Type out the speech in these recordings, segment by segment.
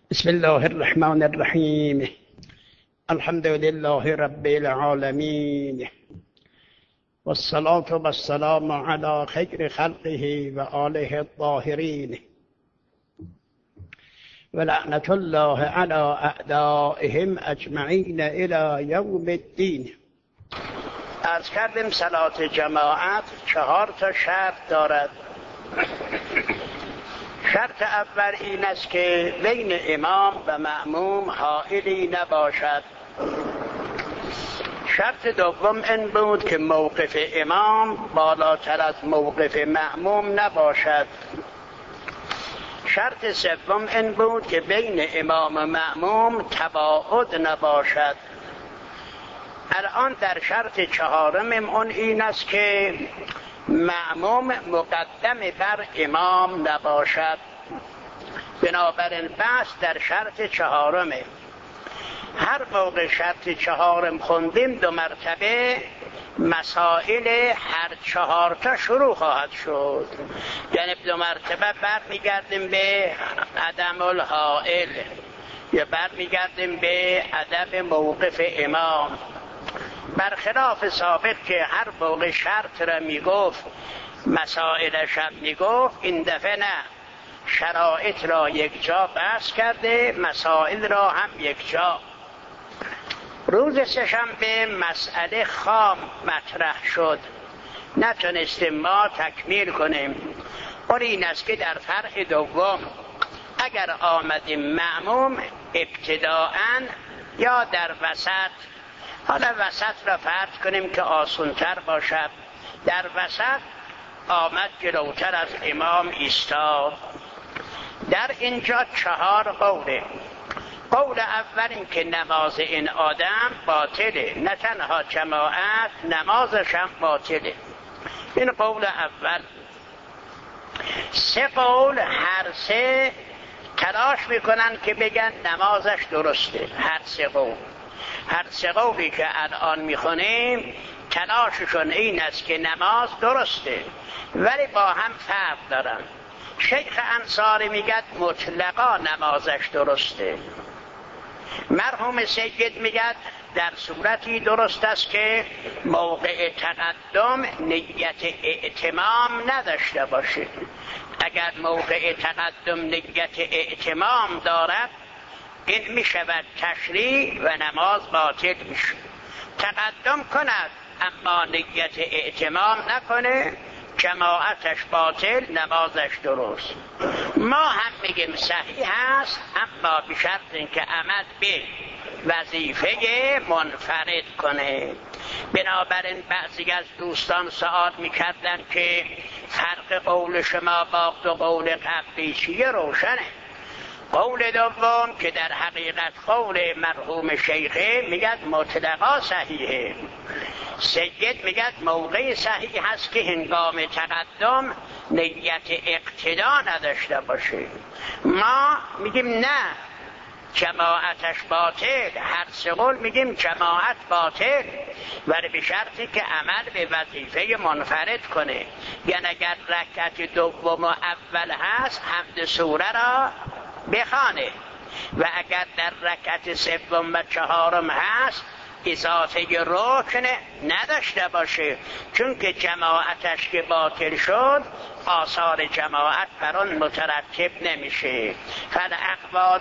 بسم الله الرحمن الرحیم. الحمد لله رب العالمین والصلاة والسلام على خیر خلقه و آله الطاهرین و لعنة الله على اعدائهم اجمعین الی یوم الدین. عرض کردیم صلات جماعت 4 شرط دارد. شرط اول این است که بین امام و مأموم حائلی نباشد. شرط دوم این بود که موقف امام بالاتر از موقف مأموم نباشد. شرط سوم این بود که بین امام و مأموم تباعد نباشد. الان در شرط 4 اون این است که مأموم مقدم بر امام نباشد. بنابراین بحث در شرط 4. هر موقع شرط 4 خوندیم 2 مرتبه مسائل هر 4 شروع خواهد شد. یعنی 2 مرتبه برمیگردیم به عدم الحائل یا برمیگردیم به ادب موقف امام. برخلاف سابق که هر موقع شرط را میگفت مسائلش هم میگفت، این دفعه نه، شرایط را یک جا بحث کرده، مسائل را هم یک جا. روز سه‌شنبه مسئله خام مطرح شد، نتونستیم ما تکمیل کنیم. اون این است که در فرع دوم اگر آمدیم مأموم ابتداءً یا در وسط، حالا وسط را فرض کنیم که آسان‌تر باشد، در وسط آمد جلوتر از امام ایستاد. در اینجا 4 قوله. قول اول این که نماز این آدم باطله، نه تنها جماعت نمازش هم باطله. این قول اول. 3 قول، هر 3 تلاش میکنن که بگن نمازش درسته. هر 3 قول، هر 3 قولی که الان میخونیم تلاششون این است که نماز درسته، ولی با هم فرق دارن. شیخ انصاری میگه مطلقا نمازش درسته. مرحوم سید میگه در صورتی درست است که موقع تقدم نیت ائتمام نداشته باشه. اگر موقع تقدم نیت ائتمام دارد این میشود تشریع و نماز باطل میشه. تقدم کند اما نیت ائتمام نکنه، جماعتش باطل، نمازش درست. ما هم میگیم صحیح هست، اما به شرط اینکه عمل به وظیفه منفرد کنه. بنابراین بعضی از دوستان سوال میکردن که فرق قول شما با 2 قول قبلی چیه؟ روشنه. قول دوم که در حقیقت قول مرحوم شیخه میگد مطلقا صحیحه. سید میگد موقع صحیح هست که هنگام تقدم نیت اقتدا نداشته باشه. ما میگیم نه، جماعتش باطل. هر 3 قول میگیم جماعت باطل، ولی به شرطی که عمل به وظیفه منفرد کنه. یعنی اگر رکعت دوم و اول هست حمد سوره را بخوانه، و اگر در رکعت 3 و 4 هست اضافه رکن نداشته باشه، چون که جماعتش که باطل شد آثار جماعت بر آن مترتب نمیشه. فالاقوال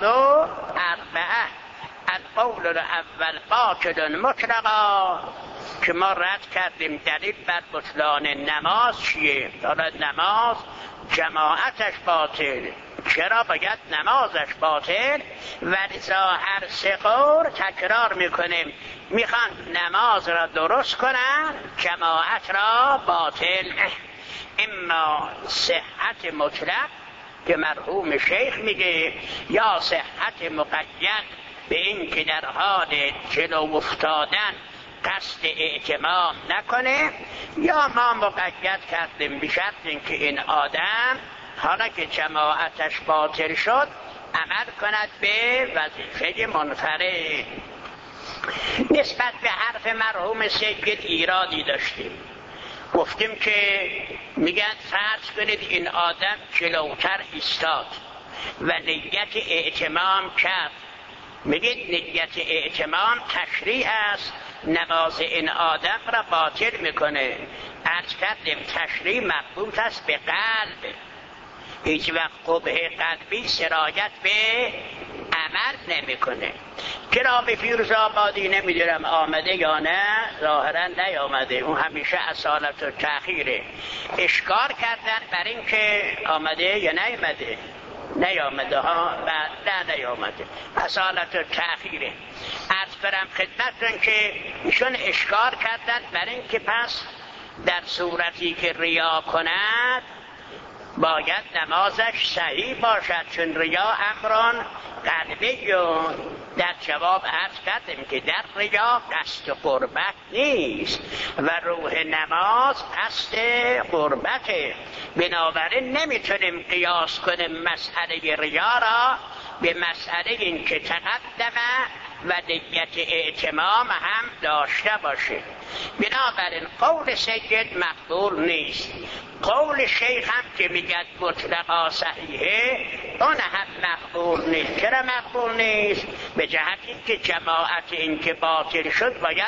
4. القول الاول باطل مطلقا، که ما رد کردیم دلیل بر بطلان نماز چیه؟ دارد نماز جماعتش باطل، چرا باید نمازش باطل؟ ولذا هر 3 قول تکرار میکنیم، میخوان نماز را درست کنن، جماعت را باطل. اما صحت مطلق که مرحوم شیخ میگه، یا صحت مقید به این که در حال جلو افتادن قصد اعتمام نکنه، یا ما مقید کردیم به شرط اینکه این آدم حالا که جماعتش باطل شد عمل کند به وظیفه منفرد. نسبت به حرف مرحوم سید ایرادی داشتیم. گفتیم که میگن فرض کنید این آدم جلوتر ایستاد، و نیت اعتمام کرد. میگید نیت اعتمام تشریع است، نماز این آدم را باطل میکنه. عرض کردیم تشریع مربوط است به قلب، هیچ وقت قبح قلبی سرایت به عمل نمیکنه. جناب فیروزآبادی نمیدونم آمده یا نه، ظاهرا نیامده، اون همیشه اصالت و تأخیره. اشکار کردن بر این که آمده یا نیامده. نیامده ها، نه نیامده، اصالت و تأخیره. عرض برم خدمتتون که ایشون اشکار کردن بر این که پس در صورتی که ریا کند باید نمازش صحیح باشد، چون ریا امران قلبی. در جواب عرض کردیم که در ریا قصد قربت نیست و روح نماز قصد قربته. بنابراین نمیتونیم قیاس کنیم مسئله ریا را به مسئله این که تقدمه و نیت اعتمام هم داشته باشه. بنابراین قول سید مقبول نیست. قول شیخ هم که میگد مطلقا صحیحه، اون هم مقبول نیست. چرا مقبول نیست؟ به جهت این که جماعت این که باطل شد باید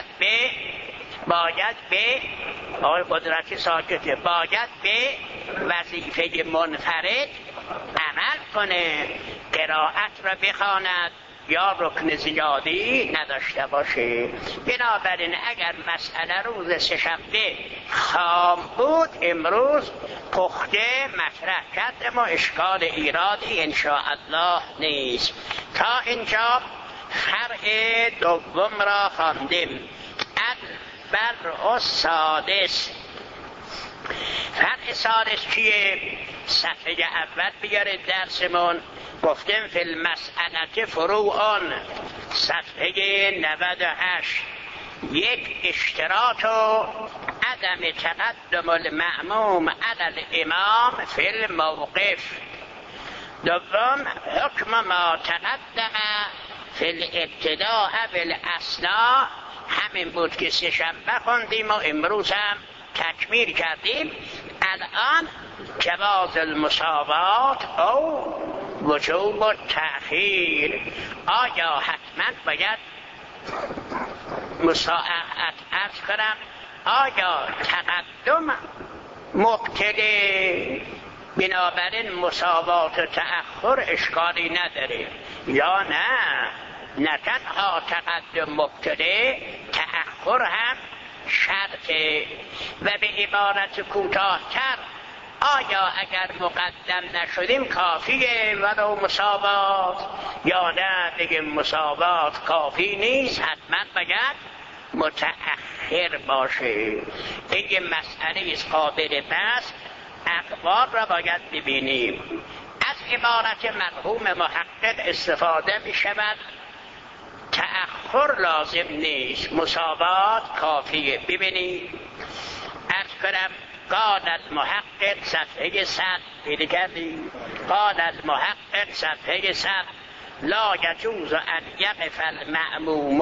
به آقای قدرتی ساکته، باید به وظیفه منفرد عمل کنه، قرائت را بخواند یا رکن زیادی نداشته باشه. بنابراین اگر مسئله روز سه‌شنبه خام بود، امروز پخته مطرح کردم و اشکال ایرادی انشاءالله نیست. تا اینجا فرع دوم را خواندیم. البرع السادس. فرع سادس چیه؟ صفحه اول بیاره درسمون. گفتیم فی المسئله فروعان، صفحه 98. یک، اشتراط و عدم تقدم المأموم علی الامام فی الموقف. دوم، حکم ما تقدم فی الابتداء بالاثناء. همین بود که سه‌شنبه خوندیم و امروز هم تکمیل کردیم. الان جواز المساوات او وجوب التأخیر. آیا حتما باید مساعدت عرض کنم؟ آیا تقدم مبتدی بنابراین مساوات و تأخر اشکالی نداره، یا نه تنها تقدم مبتدی، تأخر هم شرطه. و به عبارت کوتاه‌تر، آیا اگر مقدم نشدیم کافیه ولو مساوات، یا نه بگیم مساوات کافی نیست، حتما باید متأخر باشه. این مسئله است قابل بحث، اقوال را باید ببینیم. از عبارت مرحوم محقق استفاده می شود تأخر لازم نیست، مساوات کافیه. ببینید عرض کنم، قال المحقق صفحه 100 پیدا کردی؟ قال المحقق صفحه 100 لا یجوز ان یقف المأموم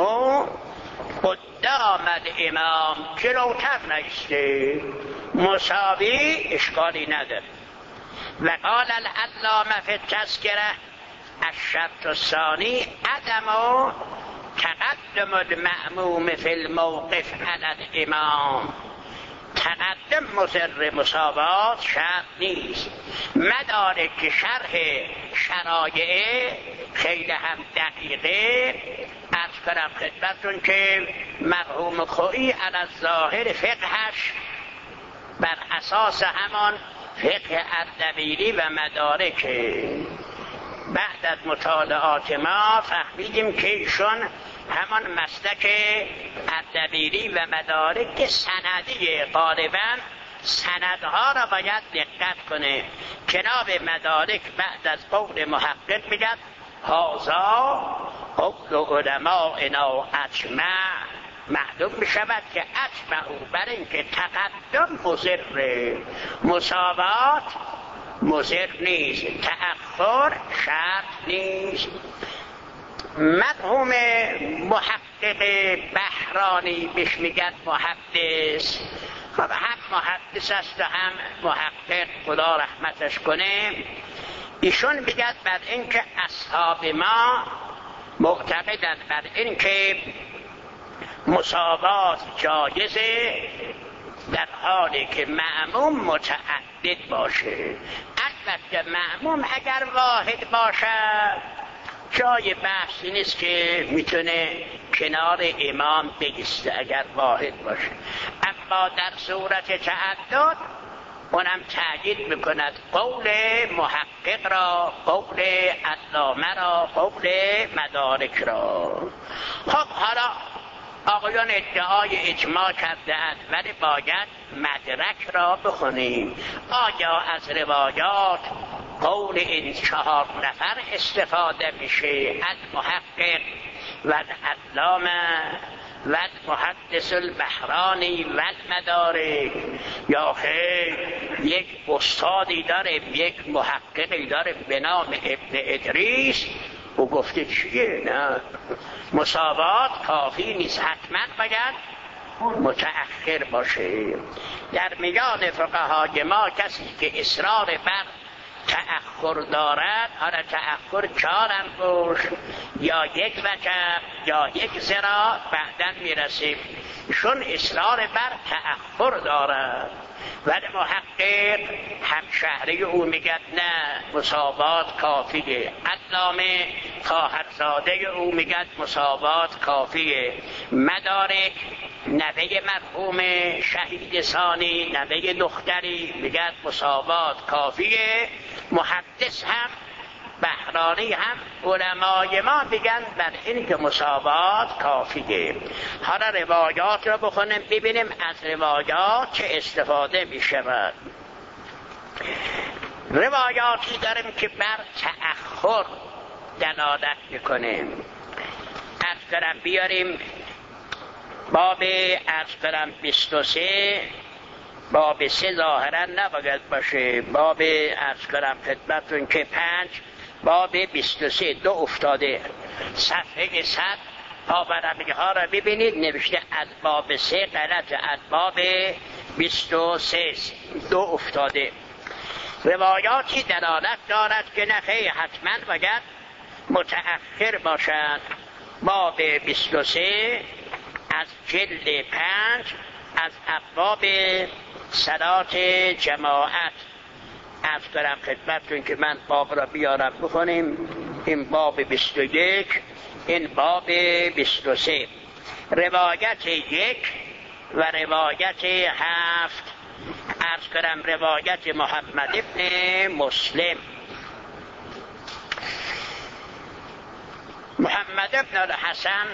قدام الامام. جلوتر نایسته، مساوی، اشکالی نداره. و قال العلامه فی التذکره الشرط الثانی عدم تقدم المأموم فی الموقف علی الامام. تقدم مضر مساوات شرط نیست. مدارک شرح شرایع خیلی هم دقیقه. عرض کنم خدمتتون که مرحوم خویی علی الظاهر فقهش بر اساس همان فقه اردبیلی و مدارک. بعد از مطالعات ما فهمیدیم که ایشون همان مسلک اردبیلی و مدارک سندی، غالبا سندها را باید دقت کنه. جناب مدارک بعد از قول محقق میگد هذا قول علماءنا اجمع. معلوم میشود که اجمع بر اینکه تقدم مضر، مساوات مضر نیست، تأخر شرط نیست. مرحوم محقق بهرانی بهش میگن محدث. خب هم محدث است و هم محقق، خدا رحمتش کنه. ایشون میگد بر اینکه اصحاب ما معتقدند بر اینکه مساوات جایزه در حالی که مأموم متعدد باشه. البته مأموم اگر واحد باشه جای بحثی نیست که میتونه کنار امام بایسته اگر واحد باشه، اما در صورت تعدد اونم تأکید میکند قول محقق را، قول علامه را، قول مدارک را. خب حالا آقایان ادعای اجماع کرده‌اند ولی باید مدرک را بخونیم. آیا از روایات قول این 4 نفر استفاده میشه، المحقق و العلامه و المحدث البحرانی و المدارک، یا خیر یک استادی داره، یک محققی داره به نام ابن ادریس او گفته چیه؟ نه، مساوات کافی نیست، حتما باید متأخر باشه. در میان فقهای ما کسی که اصرار بر تأخر دارد، حالا تأخر 4 انگشت یا 1 وجب یا 1 ذراع بعداً میرسیم، چون اصرار بر تأخر دارد. ولی محقق همشهری او میگد نه، مساوات کافیه. علامه خواهرزاده او میگد مساوات کافیه. مدارک نوه مرحوم شهید ثانی، نوه دختری، میگد مساوات کافیه. محدث هم بحرانی هم علمای ما میگن بر این که مساوات کافیه. حالا روایات رو بخونیم ببینیم از روایات چه استفاده میشود. روایاتی داریم که بر تأخر دلالت میکنه. از کنم بیاریم باب 23، باب 3 ظاهرا نباید باشه، باب عرض کنم خدمتون که 5، باب 23 2 افتاده، صفحه 100 پاورقی ها را ببینید نوشته از باب 3 غلط، از باب 23 2 افتاده. روایاتی دلالت دارد که نخیر حتما باید متأخر باشد. باب 23 از جلد 5 از ابواب صلات جماعت. عرض کنم خدمتتون که من باب را بیارم بخونیم. این باب 21، این باب 23، روایت 1 و روایت 7. عرض کنم روایت محمد ابن مسلم. محمد ابن الحسن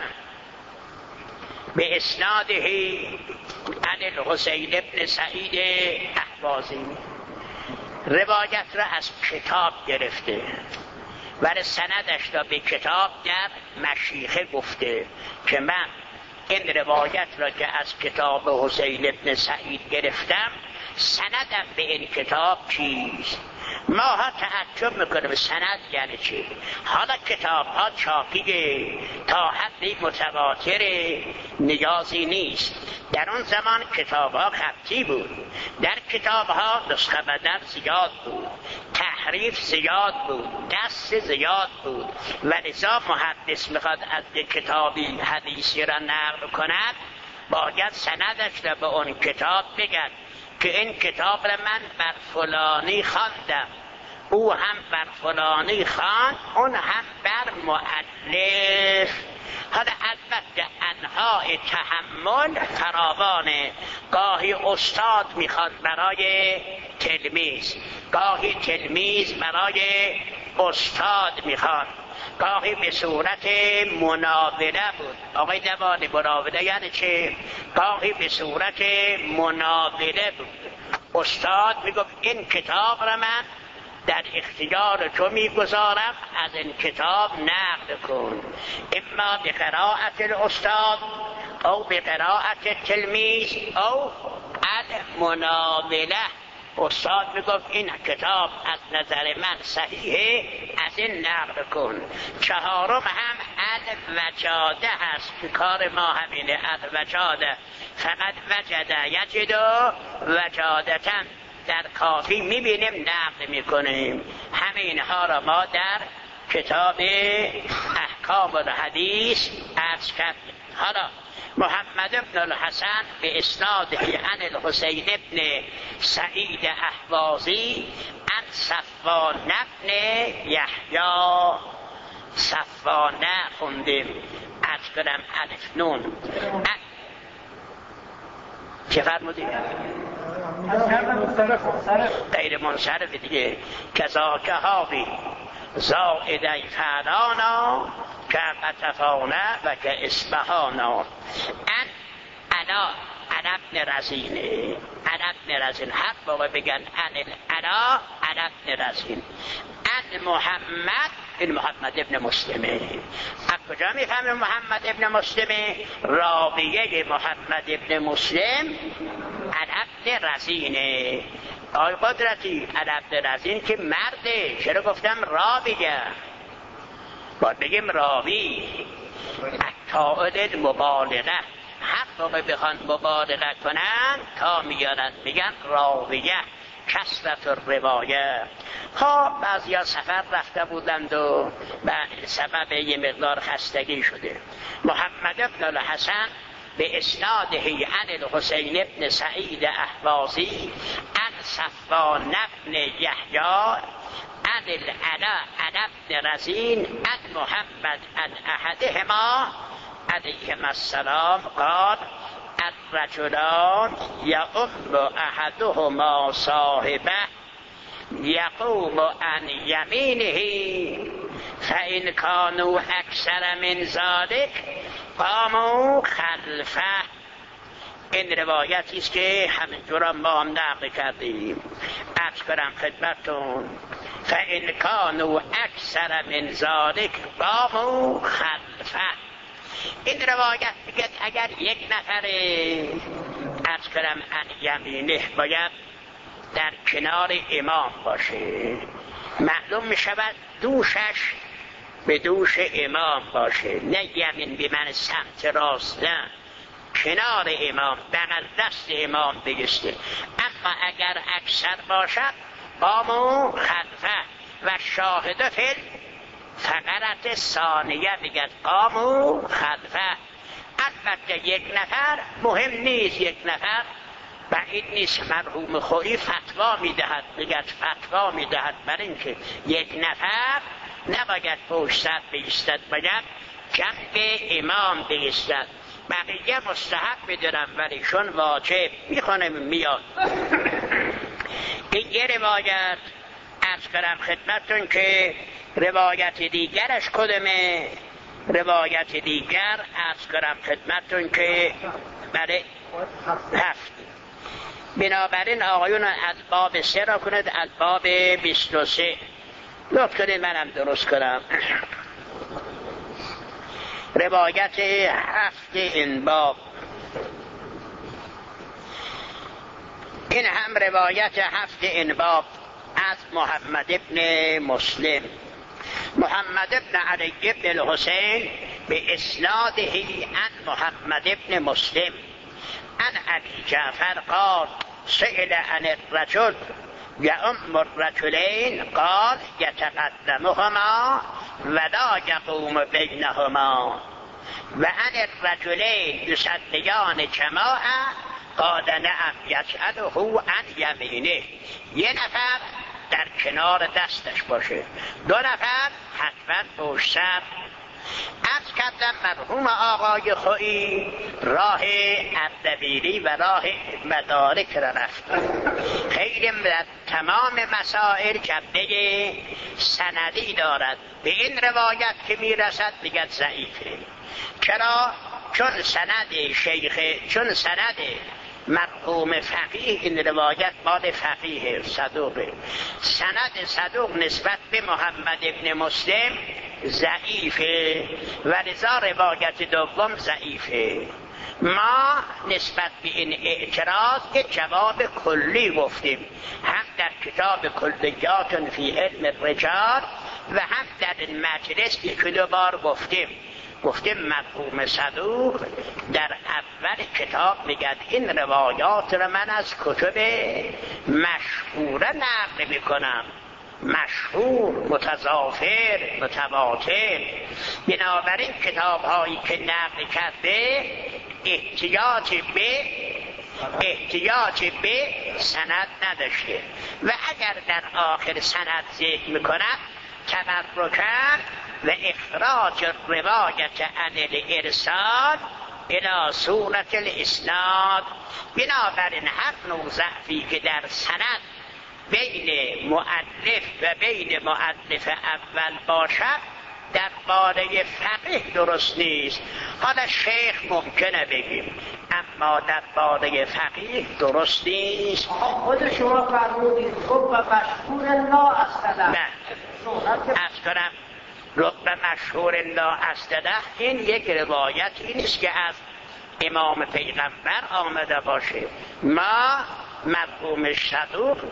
به اسناده عن الحسین ابن سعید احوازی روایت را از کتاب گرفته، ولی سندش را به کتاب در مشیخه گفته که من این روایت را که از کتاب حسین ابن سعید گرفتم سندم به این کتاب چیست؟ ما ها تعجب میکنیم سند یعنی چی؟ حالا کتاب ها چاپیه تا حدی متواتره، نیازی نیست. در اون زمان کتاب ها خطی بود، در کتاب ها نسخه بدل زیاد بود، تحریف زیاد بود، دست زیاد بود، و لذا محدث میخواد از کتابی حدیثی را نقل کند باید سندش را به اون کتاب بگن که این کتاب را من بر فلانی خواندم، او هم بر فلانی خواند، اون هم بر مؤلف. حالا البته انواع تحمل فراوانه، گاهی استاد میخواد برای تلمیذ، گاهی تلمیذ برای استاد میخواد، گاهی به صورت مناوله بود. آقای دوانی مناوله یعنی چه؟ گاهی به صورت مناوله بود. استاد میگفت این کتاب را من در اختیار تو میگذارم، از این کتاب نقل کن، اما به قرائت الاستاد او به قرائت تلمیذ او المناوله. استاد میگفت این کتاب از نظر من صحیحه، از این نقل کن. 4 هم الوجاده هست که کار ما همینه، الوجاده فقط وجده یجد وجادتن، در کافی میبینیم نقد میکنیم. همه اینها را ما در کتاب احکام الحدیث عرض کردیم. حالا محمد بن الحسن به اسناده عن الحسین بن سعید احوازی عن صفوان بن یحیی، صفوان خوندیم عرض کنم الف نون چه فرمودیم؟ غیر منصرف دیگه. کذاک هاوی زائدی فعلانا که قطفانه و که اسبهانا. انا ابن رزینه، ابن رزین، هر موقع بگن انا ابن رزین. محمد، این محمد ابن مسلمه. از کجا میفهمیم محمد ابن مسلمه؟ راویه محمد ابن مسلم ابن رزینه. آی قدرتی، ابن رزین که مرده، چرا گفتم راویه؟ باید بگیم راوی. اکتائل مبالغه، هر موقع بخوان مبالغه کنن تا میارن میگن راویه، کثرت الروایه. ها بعضی ها سفر رفته بودند و به سبب یه مقدار خستگی شده. محمد بن الحسن به اسناده عن الحسین بن سعید احوازی عن صفوان بن یحیی عن العلا عن ابن رزین عن محمد عن احدهما علیهما السلام قال الرجلان یؤم احدهما صاحبه یقوم عن یمینه فإن كانوا اکثر من ذلك قاموا خلفه. این روایتی است که همینجور ما هم نقل کردیم. عرض کنم خدمتتون فإن كانوا اکثر من ذلك قاموا خلفه. این روایت میگه اگر یک نفر عرض کنم عن یمینه باید در کنار امام باشه، معلوم میشود دوشش به دوش امام باشه، نه یمین به من سمت راست، نه کنار امام، بغل دست امام بگسته. اما اگر اکثر باشد قاموا خلفه و شاهد فل فقرت ثانیه میگه قاموا خلفه. البته یک نفر مهم نیست، یک نفر بعید نیست. مرحوم خویی فتوا میدهد، میگه فتوا میدهد برای اینکه یک نفر نباید پشت سر بایستد، باید جنب امام بایستد. بقیه مستحب میدونم ولی چون واجب میخونه میاد. این یه روایت. عرض کنم خدمتتون که روایت دیگرش کدومه؟ روایت دیگر عرض کنم خدمتتون که برای هفت. بنابراین آقایون از باب 3 را کنید از باب 23 لطف کنید منم درست کنم. روایت هفت این باب، این هم روایت هفت این باب از محمد ابن مسلم. محمد ابن علی ابن الحسین به اسناده عن محمد ابن مسلم عن ابی جعفر قال سئل عن الرجل یؤم الرجلین قال یتقدمهما ولا یقوم بینهما و عن الرجلین یصلیان جماعه قال نعم یسأله عن یمینه. یه نفر در کنار دستش باشه، دو نفر حتما پشت سر. عرض کردم مرحوم آقای خویی راه اردبیلی و راه مدارک را رفت. خیلی در تمام مسائل جنبه سندی دارد. به این روایت که میرسد میگه ضعیفه. چرا؟ چون سند شیخ، چون سند مرحوم فقیه، این روایت مال فقیه صدوقه، سند صدوق نسبت به محمد ابن مسلم ضعیفه و لذا روایت دوم ضعیفه. ما نسبت به این اعتراض یک جواب کلی گفتیم، هم در کتاب کلیات فی علم الرجال و هم در این مجلس یک دو بار گفتیم. گفته مرحوم صدوق در اول کتاب میگه این روایات رو من از کتب مشهوره نقل میکنم، مشهور، متضافر، متواتر. بنابراین کتاب هایی که نقل کرده احتیاج به سند نداشته و اگر در آخر سند ذکر میکند تبرکن و اخراج روایت عن الارسال الى صورت الاسناد. بنابراین هر نوع ضعفی که در سند بین مؤلف و بین مؤلف اول باشد در باره فقیه درست نیست. حالا شیخ ممکنه بگیم اما در باره فقیه درست نیست. خود شما فرمودید خب و مشهور لا اصطدق. از کنم رب مشهور لا اصطدق این یک روایتی نیست که از امام پیغمبر آمده باشه. ما مرحوم صدوق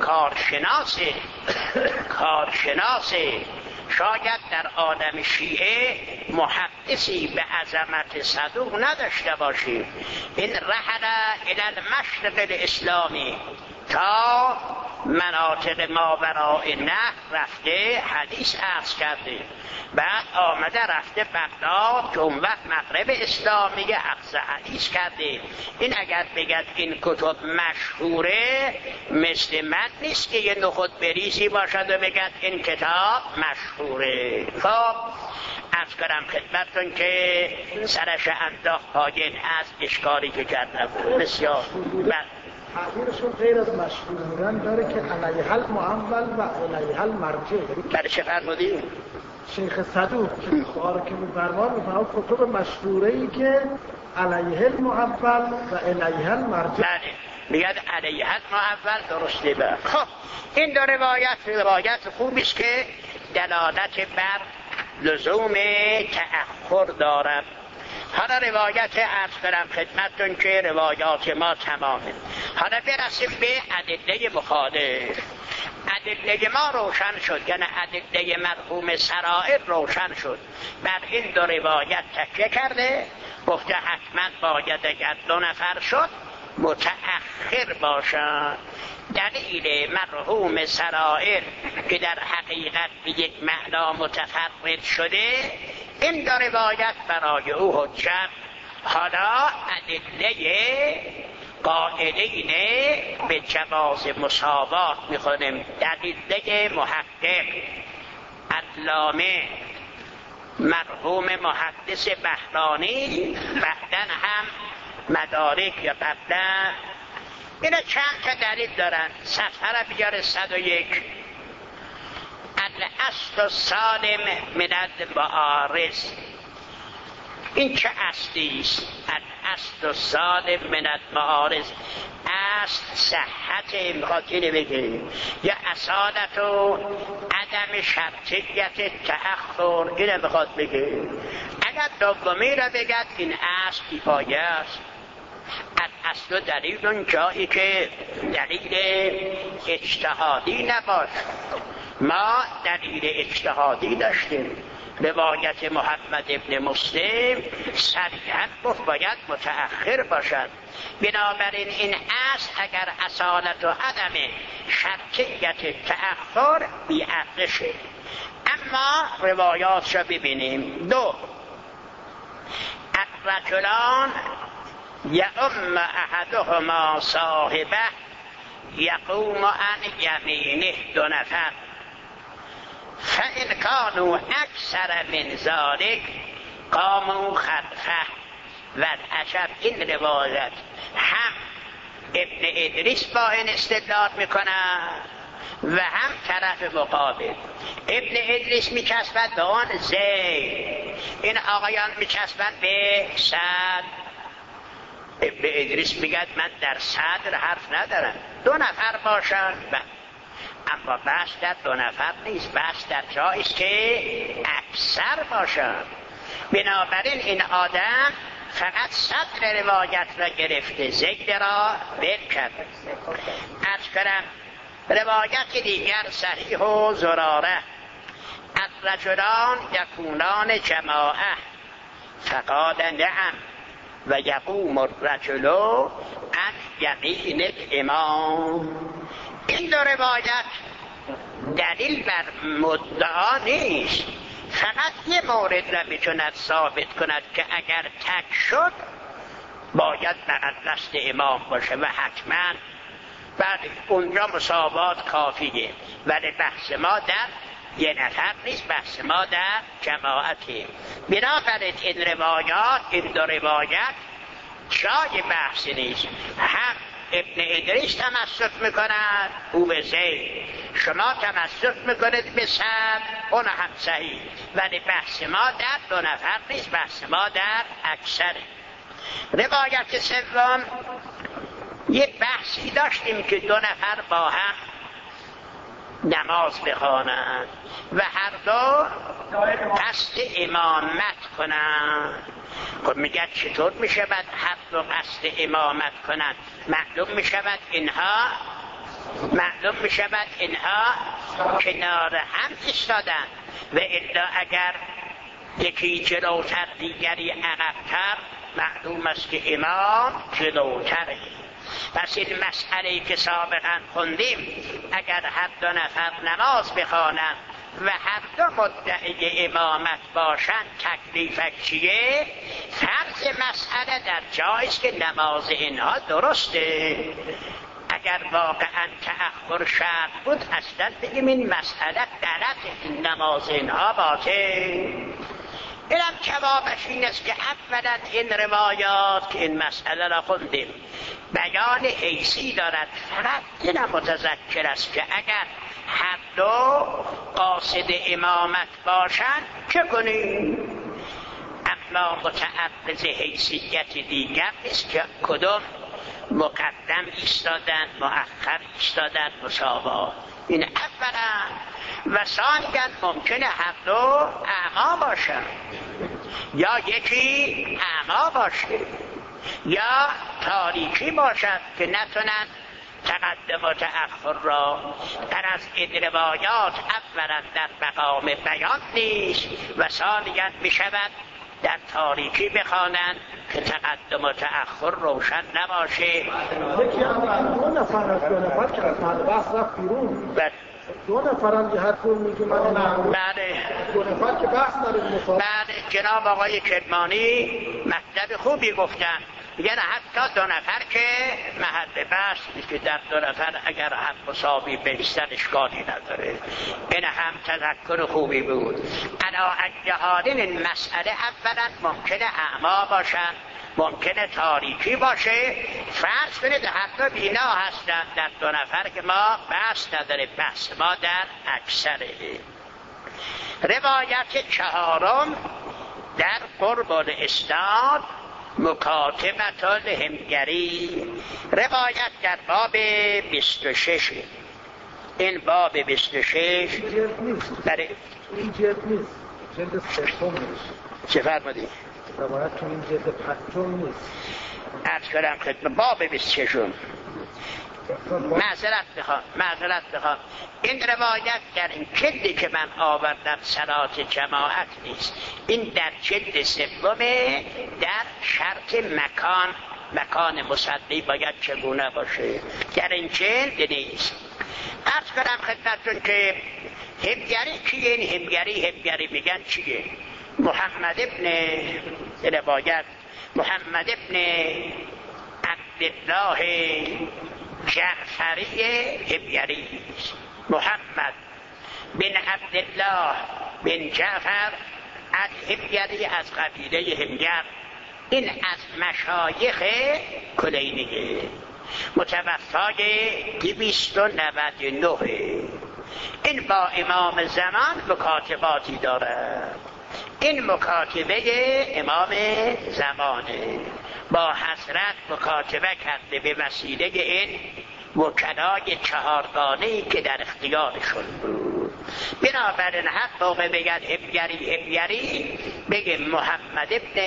کارشناسه. شاید در عالم شیعه محدثی به عظمت صدوق نداشته باشیم. این رحل الی المشرق الاسلامی تا مناطق ماوراء نهر رفته، حدیث عرض کرده، بعد آمده رفته بغداد که اون وقت مغرب اسلامی عرض حدیث کرده. این اگر بگد این کتب مشهوره مثل من نیست که یه نخود بریزی باشد و بگد این کتاب مشهوره. خب عرض کنم خدمتتون که سرش انداخت پایین از اشکالی که کرده بود. بسیار تعبیرشون غیر از مشهور بودن داره که علیه المعول و علیه المرجع. برای چه فرمودی؟ شیخ صدوق که بخار که میفرمان میفرمان کتب مشهوره‌ای که علیه المعول و علیه المرجع. بله میگد علیه المعول درسته. بر خب این دو روایت خوبی است که دلالت بر لزوم تأخر دارد. حالا روایت عرض کنم خدمتتون که روایات ما تمامه. حالا برسیم به ادله مخالف. ادله ما روشن شد، یعنی ادله مرحوم سرائر روشن شد. بر این دو روایت تکیه کرده، گفته حتما باید اگر 2 نفر شد متأخر باشد. دلیل مرحوم سرائر که در حقیقت به یک معنا متفرد شده، این دو روایت برای او حجت. حالا ادله قائلین به جواز مساوات میخونیم. دلیل محقق علامه مرحوم محدث بهرانی، بعدن هم مدارک یا قبلا اینا چند تا دلیل دارن. صفحه را بیاره 101. الاصل السالم من المعارض. این چه اصلی است؟ الاصل السالم من المعارض. اصل صحت میخواد اینه بگه، یا اصالت و عدم شرطیت تأخر اینه میخواد بگه. اگر دومی را بگد این اصل کفایه است. اصل دلیل اون جایی که دلیل اجتهادی نباشه. ما دلیل اجتهادی داشتیم. روایت محمد ابن مسلم صریحاً گفت باید متأخر باشد. بنابراین این اصل اگر اصالت و عدم شرطیت تأخر بی‌ارزشه. اما روایات را ببینیم. 2 الرجلان یؤم احدهما صاحبه یقوم عن یمینه. 2 نفر فإن كانوا اکثر من ذلك قاموا خلفه. و العجب این روایت هم ابن ادریس با این استدلال میکنه و هم طرف مقابل. ابن ادریس میچسبد به آن زید، این آقایان میچسبد به صدر. ابن ادریس میگه من در صدر حرف ندارم، 2 نفر باشن. اما بحث در 2 نفر نیست، بحث در جایی است که اکثر باشن. بنابراین این آدم فقط صدر روایت را گرفته، زید را ول کرد. عرض کنم روایت دیگر صحیح و زراره. الرجلان یکونان جماعه فقال نعم و یقوم الرجل عن یمین الامام. این دو روایت دلیل بر مدعا نیست، فقط یه مورد را میتوند ثابت کند که اگر تک شد باید بر دست امام باشه و حتما بعد اونجا مساوات کافیه، ولی بحث ما در یه نفر نیست، بحث ما در جماعته. بنابراین این دو روایت جای بحث نیست. هم ابن ادریس تمسک میکند او به زید، شما تمسک میکنید به سعد، اون هم صحیح، ولی بحث ما در دو نفر نیست، بحث ما در اکثره. روایت سوم یه بحثی داشتیم که دو نفر با هم نماز بخوانند و هر دو قصد امامت کنند. خب میگه چطور میشود هر دو قصد امامت کنند؟ معلوم میشود اینها کنار هم ایستادند و الا اگر یکی جلوتر دیگری عقب‌تر معلوم است که امام جلوتره. پس این مسئله که سابقا خوندیم اگر هر دو نفر نماز بخوانند و هر دو مدعی امامت باشند تکلیفش چیه؟ فرض مسئله در جایست که نماز اینها درسته. اگر واقعا تأخر شرط بود اصلا بگیم این مسئله غلطه، نماز اینها باطل. اینم جوابش این است که اولا این روایات که این مسئله را خوندیم بیان حیثی دارد، فقط اینم متذکر است که اگر هر دو قاصد امامت باشند چه کنیم؟ اما متعرض حیثیت دیگر نیست که کدوم مقدم ایستادن مؤخر ایستادن مساوا. این اولا. و ثانیاً ممکنه هر دو اعما باشن، یا یکی اعما باشه یا تاریکی باشد که نتونن تقدم و تأخر را. در از این روایات اولا در مقام بیان نیست و ثانیاً میشود در تاریکی بخوانند که تقدم و تأخر روشن نباشه. یکی هم دو نفر از دو نفر که از محل بحث رفت بیرون، دو نفر هم یه حرف میگه من نمون. بله دو نفر که بحث داره مصابه. بله جناب آقای کرمانی مطلب خوبی گفتن، میگن حتی دو نفر که محل بحث نیست، که در دو نفر اگر هم مساوی بیستن اشکالی نداره. این هم تذکر خوبی بود. علا اجهادین این مسئله اولا ممکنه اعما باشن، ممکنه تاریکی باشه. فرض کنید هر دو بینا هستن در دو نفر که ما بحث نداره، بحث ما در اکثره. روایت چهارم در قرب الاسناد مکاتبت الهمگری، روایت در باب 26. این باب 26 برای این جلد نیست، جلد سوم نیست. چه فرمودی؟ روایت تو این جلد پنجم نیست. عرض کردم خدمت باب 26. معذرت بخوام این روایت در این جلدی که من آوردم صلات جماعت نیست، این در جلد سومه در شرط مکان مصلی باید چگونه باشه، در این جلد نیست. عرض کردم خدمتتون که همگری چیه؟ این همگری میگن چیه؟ محمد ابن عبدالله جعفری همگری، محمد بن عبدالله بن جعفر الهمگری از قبیله همگر. این از مشایخ کلینیه، متوفای 299. این با امام زمان مکاتباتی دارد. این مکاتبه امام زمانه، با حضرت مکاتبه کرده به وسیله این وکلای 4گانه‌ای که در اختیارشون بود. بنابراین هر موقع بگن همگری بگه محمد ابن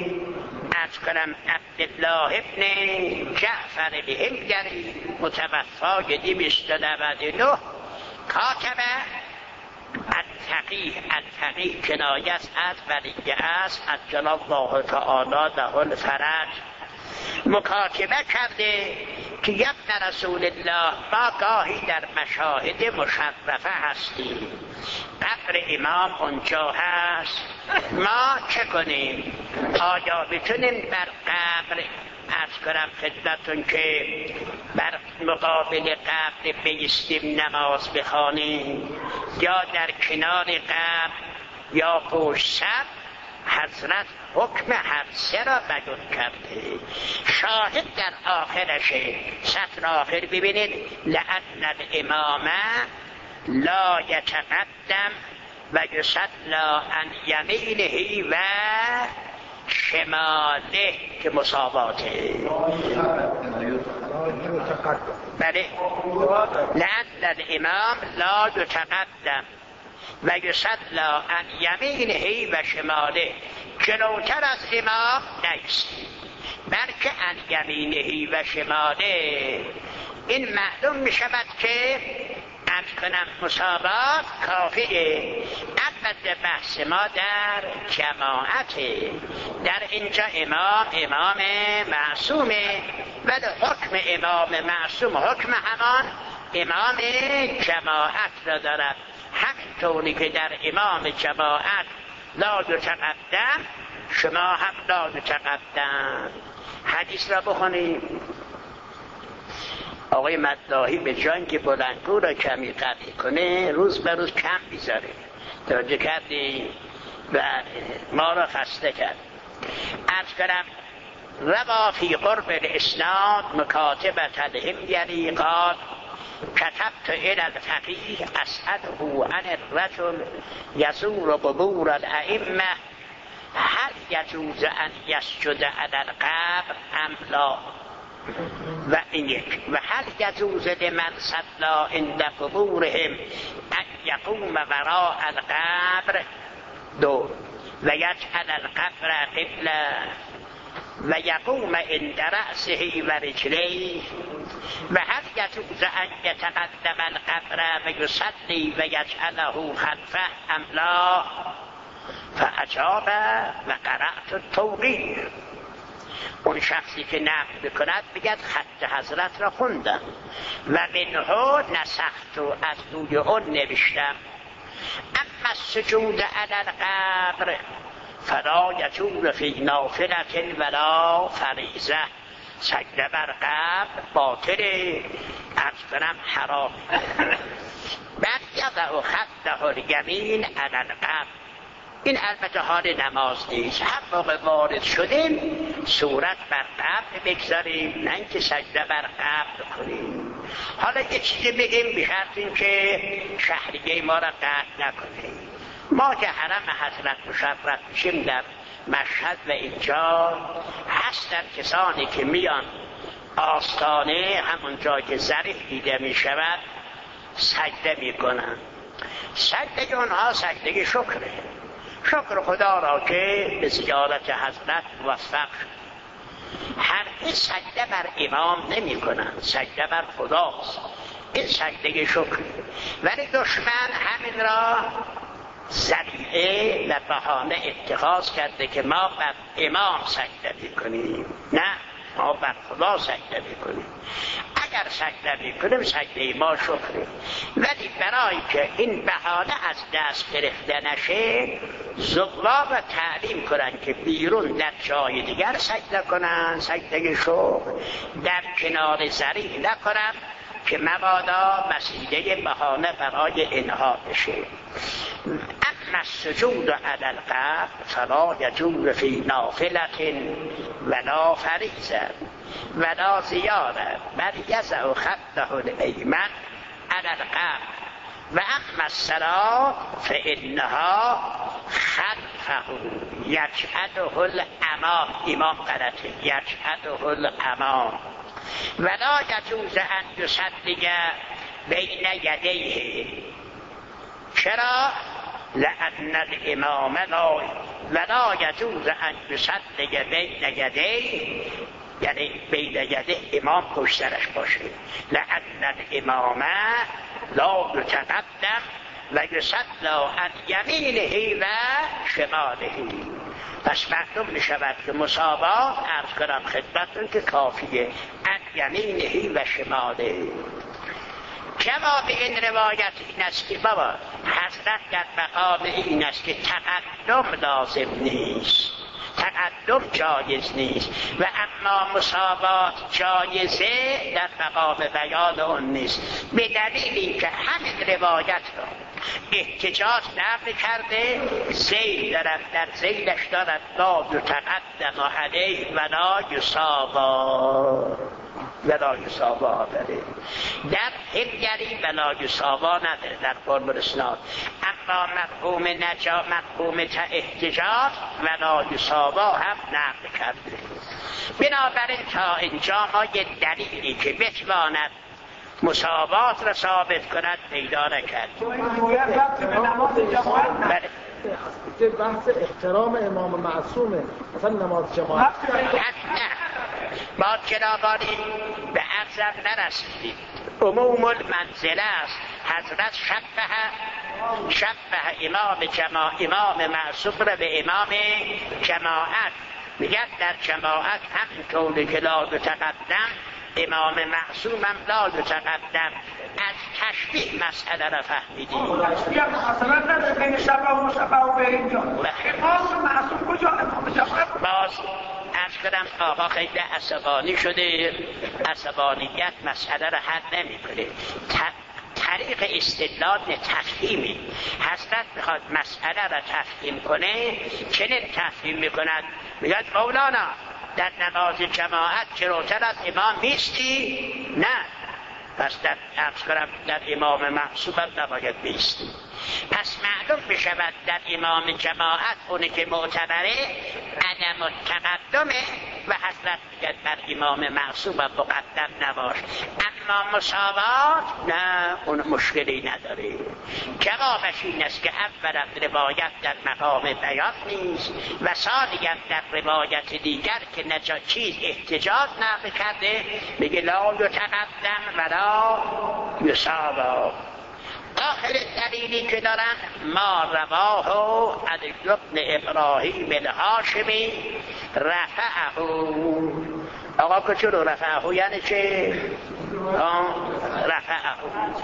عبدالله ابن جعفر الهمگری متوفای 299 کاتبه الفقیه کنایت از ولی است عجل الله تعالی له الفرج. مکاتبه کرده که ابن رسول الله ما گاهی در مشاهد مشرفه هستیم، قبر امام اونجا هست، ما چه کنیم؟ آیا بتونیم بر قبر عرض کنم خدمتون که بر مقابل قبر بایستیم نماز بخوانیم یا در کنار قبر یا پشت سر؟ حضرت حکم هر سه را بیان کرده. شاهد در آخرشه، سطر آخر ببینید لأن الامام لا یتقدم و یصلی عن یمینه و شماله که مساواته. بله لأن الامام لا یتقدم و یصلی عن یمینه و شماله، جلوتر از امام نیست بلکه عن یمینه و شماله. این معلوم می شود که عرض کنم مساوات کافیه. البته بحث ما در جماعته، در اینجا امام معصومه ولی حکم امام معصوم حکم همان امام جماعت را دارد. همینطوری که در امام جماعت لا یتقدم، شما هم لا یتقدم. حدیث را بخونیم. آقای مداحی به جان که بلندگو را کمی قطع کنه روز به روز کم بیزاره. توجه کردی؟ و ما را خسته کرد. عرض کنم روا فی قرب الاسناد مکاتبة الحميري قال كتبت الى الفقيه اسأله عن الرجل يزور قبور الائمة هل يجوز ان يسجد على القبر ام لا؟ و این یک. و هل یجوز لمن صلی عند قبورهم ان یقوم وراء القبر؟ دو. و یجعل القبر قبله و یقوم عند رأسه و رجلیه. و هل یجوز ان یتقدم القبر و یصلی و یجعله خلفه ام لا؟ فاجاب و قرأت التوقیع. اون شخصی که نقل بکند بگد خط حضرت را خوندم و منه نسخت و از روی اون نوشتم. اما السجود علی القبر فلا یجوز فی نافلة ولا فریضه. سجده بر قبر باطله، عرض کنم حرام. بل یضع خطه الیمین علی القبر. این البته حال نماز نیست. هر موقع وارد شدیم صورت بر قبر بگذاریم، نه اینکه سجده بر قبر کنیم. حالا یه چیزی بگیم بشرطیم که شهریه ما را قطع نکنیم. ما که حرم حضرت مشرف میشیم در مشهد و اینجا هستن کسانی که میان آستانه همون جای که ظریف دیده میشود سجده میکنن. سجده اونها سجده شکره، شکر خدا را که به زیارت حضرت موفق شد. هرگز سجده بر امام نمی کنن، سجده بر خداست. این سجده شکر. ولی دشمن همین را ذریعه و بهانه اتخاذ کرده که ما بر امام سجده میکنیم. نه، ما بر خدا سجده میکنیم. اگر سجده میکنیم سجده ما شکره. ولی برای که این بهانه از دست گرفته نشه زوار و تعلیم کنن که بیرون در جای دیگر سجده کنن، سجده شکر، در کنار ذریع نکنن که مبادا وسیله بهانه برای انها بشه. اما السجود علی القبر فلا یجوز فی نافلة ولا فریضة ولا زیاده بل یضع خطه الایمن علی القبر و اما الصلاة فانها خلفه یجعله الامام. امام غلطه، یجعله الامام. ولا یجوز ان یصلی بین یدیه. چرا؟ لأن الامام ولا یجوز ان یصلی بین یدیه، یعنی بین یده امام پشت سرش باشه. لأن الامام لا یتقدم و یصلا عن یمینه و شماله. پس معلوم می شود که مساوات عرض کنم خدمتتون که کافیه، عن یمینه و شماله. کما به این روایت این است که بابا حضرت در مقام این است که تقدم لازم نیست، تقدم جایز نیست، و اما مساوات جایزه در مقام بیان اون نیست، به دلیل اینکه همین روایت را احتجاج نقل کرده. زیل دارد، در زیلش دارد لا یتقدم علیه ولا یصابا، ولا یصابا داره، در حلگری ولا یصابا نداره در فرم الاسناد. اما مفهوم احتجاج ولا یصابا هم نقل کرده. بنابراین تا اینجا ما یه دلیلی که بتواند مساوات را ثابت کند پیدا نکرد. بله. بحث احترام امام معصومه، مثلا نماز جماعت نه ما جنابانی به عرضم نرسیدیم، عموم المنزله است. حضرت شبه امام معصوم را به امام جماعت میگن، در جماعت همینطوری که لا تقدم امام معصوم هم لا یتقدم. از تشبیه مسئله را فهمیدیم. مثلا نداره بین شبه و مشبه و به اینجا امام معصوم کجا امام جماعت؟ باز عرض کنم آقا خیلی عصبانی شده، عصبانیت مسئله را حل نمی کنه. طریق استدلال تفهیمی. حضرت میخواد مسئله را تفهیم کنه، چنین تفهیم میکند، میگه مولانا در نماز جماعت جلوتر از امام نیستی؟ نه، پس در عرض کنم در امام معصوم نباید بیستی. پس معلوم بشود در امام جماعت اونی که معتبره عدم تقدمه و حضرت میگه بر امام معصوم مقدم نباش. اما مساوات نه، اون مشکلی نداره. جوابش این است که اولا روایت در مقام بیان نیست و ثانیا در روایت دیگر که چیز احتجاج نقل کرده میگه لا یتقدم ولا یصابا. آخر دلیلی که دارن ما رواه عن ابن ابراهیم الهاشمی رفعه. آقا کچه رو رفعه یعنی چه؟ رفعه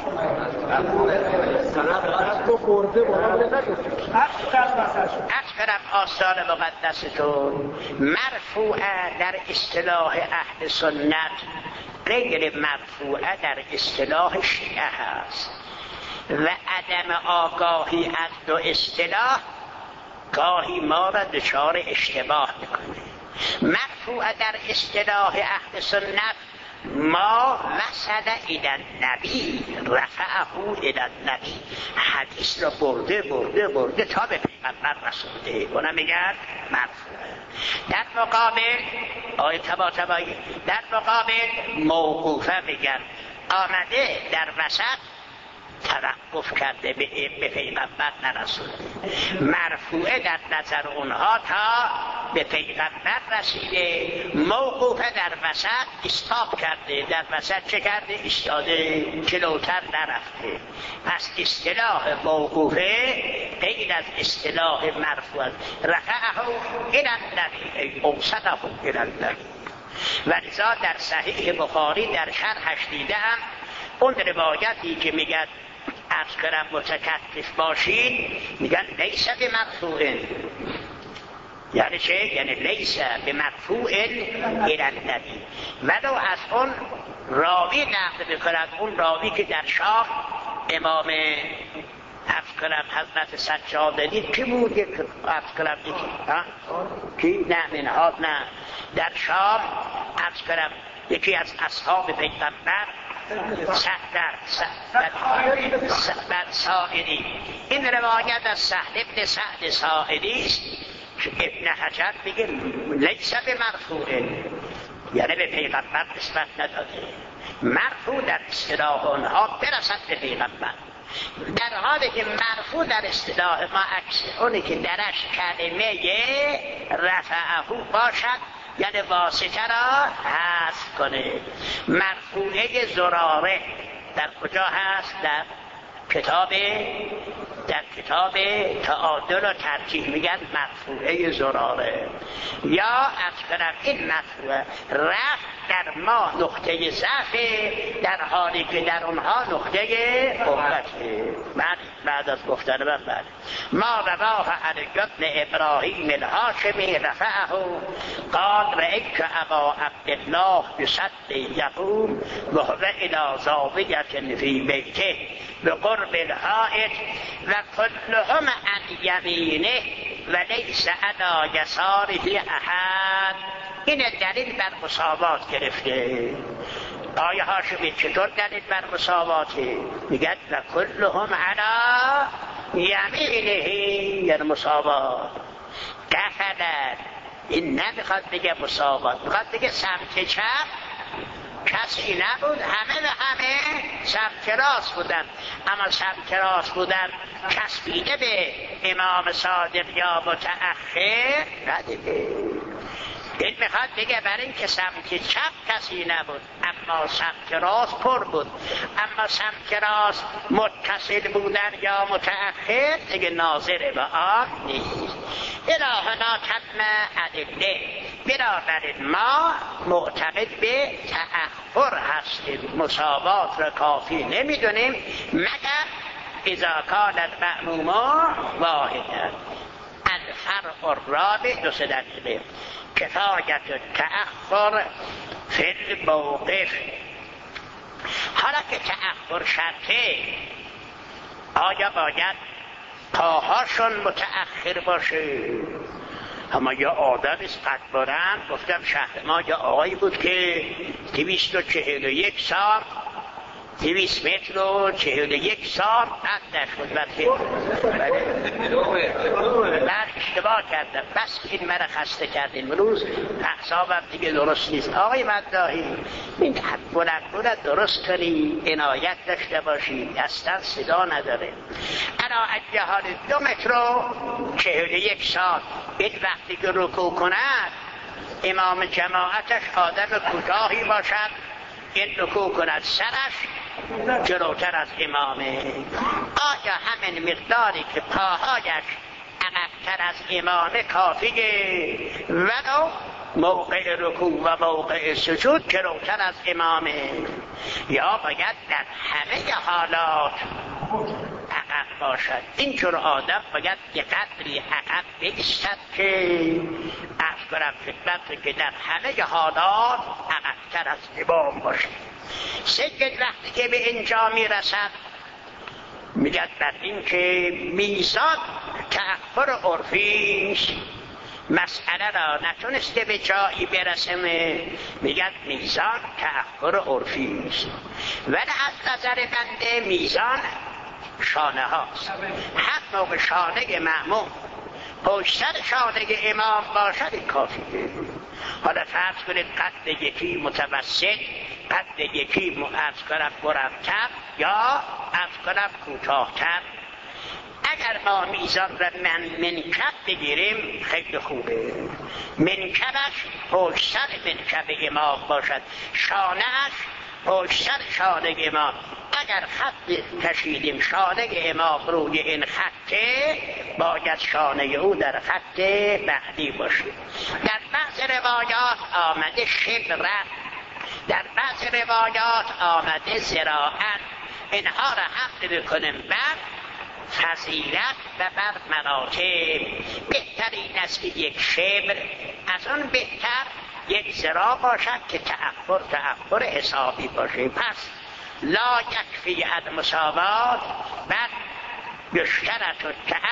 اکثرم آثار مقدستون مرفوعه در اصطلاح اهل سنت، غیر مرفوعه در اصطلاح شیعه هست. و عدم آگاهی از دو اصطلاح گاهی ما را دچار اشتباه میکنه. مرفوع در اصطلاح اهل سنت ما وصل الی النبی رفعه الی النبی، حدیث را برده تا به پیغمبر رسونده، اونم میگن مرفوعه. در مقابل طباطبایی در مقابل موقوفه میگن آمده در وسط توقف کرده به پیغمبر نرسونده. مرفوعه در نظر اونها تا به پیغمبر رسیده، موقوفه در وسط استاپ کرده، در وسط چه کرده؟ ایستاده، جلوتر نرفته. پس اصطلاح موقوفه غیر از اصطلاح مرفوع. رفعه الی النبی اوسطه الی النبی. و لذا در صحیح بخاری در شرحش دیدم اون روایتی که میگن عرض کنم متکفف باشید، میگن لیس بمرفوع. یعنی چه؟ یعنی لیس بمرفوع الی النبی. ولو از اون راوی نقل میکند، اون راوی که در شام امام عرض کنم حضرت سجاد دید کی بود؟ عرض کنم کی؟ نه منهاد نه، در شام عرض کنم یکی از اصحاب پیغمبر سعد سائلی. این روایت از سهل ابن سعد سائلی است که ابن حجر میگه لیس بمرفوع، یعنی به پیغمبر نسبت نداده. مرفوع در اصطلاح آنها برسد به پیغمبر، در حالی که مرفوع در اصطلاح ما عکس اونی که درش کلمه رفعه باشد، یعنی واسطه را حذف کنه. مرفوعه زراره در کجا هست؟ در در کتاب تعادل و ترجیح میگن مرفوعه زراره، یا از کنم این مرفوعه رفت در ما نقطه ضعف، در حالی که در اونها نقطه قوته. بعد از گفتن بعد ما رواه علی بن ابراهیم الهاشمی رفعه قال رأیت ابا عبدالله بصد یقوم وهو الی زاویة فی بیته بقرب الحائط و كلهم عن یمینه و لیس علی یساره احد. این دلیل بر مساوات گرفته. آیه هاشمی چطور دلیل بر مساواته؟ میگه و كلهم علی یمینه، یعنی مساوات. دخلت، این نمیخواد بگه مساوات، میخواد بگه سمت چپ کسی نبود، همه سمت راست بودن، اما سمت راست بودن چسبیده به امام صادق یا متأخر ندیده. این میخواد بگه برای اینکه سمت چپ کسی نبود اما سمت راست پر بود، اما سمت راست متصل بودن یا متأخر دیگه ناظر به آن نیست. الهنا تم ادله، بنابراین ما معتقد به تأخر هستیم، مساوات را کافی نمیدونیم مگر اذا کان المأموم واحدا. الفرق الرابع دو سدنده کفایت تأخر فی الموقف. حالا که تأخر شرطه، آیا باید پاهاشون متأخر باشه؟ اما یا آدم است قد بارن، گفتم شهر ما یا آقایی بود که 241 سال 200 متر و 41 سال قدش بود. من اشتباه کردم، بس این مرا خسته کردین، روز احسابم دیگه درست نیست. آقای مداحی این بلند درست کنی، عنایت داشته باشی، اصلا صدا نداره. انا اجهال 2 متر و 41 سال این وقتی که رکوع کند امام جماعتش آدم کوتاهی باشد، این رکوع کند سرش جلوتر از امامه. آیا همین مقداری که پاهایش عقب‌تر از امامه کافیه ولو موقع رکوع و موقع سجود جلوتر از امامه، یا باید در همه حالات عقب باشد؟ اینجور آدم باید یه قدری عقب بایستد که عرض کنم خدمت که در همه حالات عقب‌تر از امام باشد. سجد وقتی که به اینجا میرسد میگد بر این که میزان تأخر عرفیش مسئله را نتونسته به جایی برسه، میگد میزان تأخر عرفیش. ولی از نظر بنده میزان شانه هاست. هر موقع شانه مأموم پشتر شانه امام باشد این کافیه. حالا فرض کنید قد یکی متوسط، قد یکی عرض کنم مرتب یا عرض کنم کوتاه‌تر. اگر ما میزان را منکب بگیریم خیلی خوبه، منکبش پشتر منکب امام باشد، شانهش پشتر شانه امام. اگر خط کشیدیم شانه امام روی این خطه، باید شانه او در خط بعدی باشه. در بعض روایات آمده شبرن، در بعض روایات آمده ذراعن. اینها را حمل بکنیم بر فضیلت و بر مراتب. بهترین است که یک شبر، از آن بهتر یک ذراع باشد که تأخر حسابی باشه. پس لا یکفی المساوات بل یشترط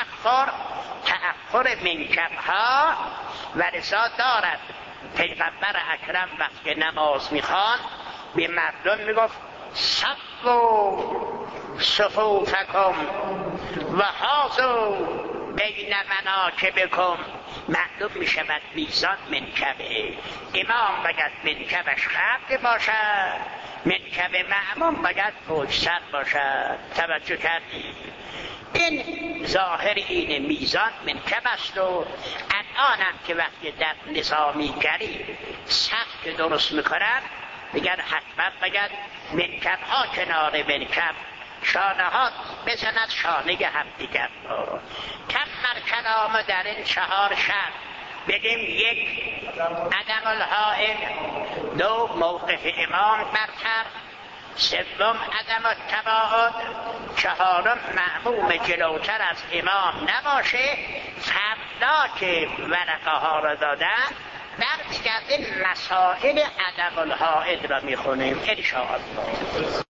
تأخر منکبها. و لذا دارد پیغمبر اکرم وقتی نماز میخوان به مردم میگفت صفوا صفوفکم و حاذوا بین مناکبکم. معلوم میشود میزان منکبه. امام باید منکبش خفت باشد، منکب مأموم باید پشت‌سر باشد. توجه کردید؟ این ظاهر این میزان منکب است. و الانم که وقتی در نظامیگری سخت درست میکنن میگن حتما باید منکب ها کنار منکب شانه ها بزند شانه همدیگر. کم بر کلام در این 4 شرط بگیم: 1 عدم الحائل، 2 موقف امام برتر، 3 عدم التباعد، 4 مأموم جلوتر از امام نباشه. فردا که ورقه ها را دادن برمیگردیم مسائل عدم الحائل را میخونیم انشاءالله.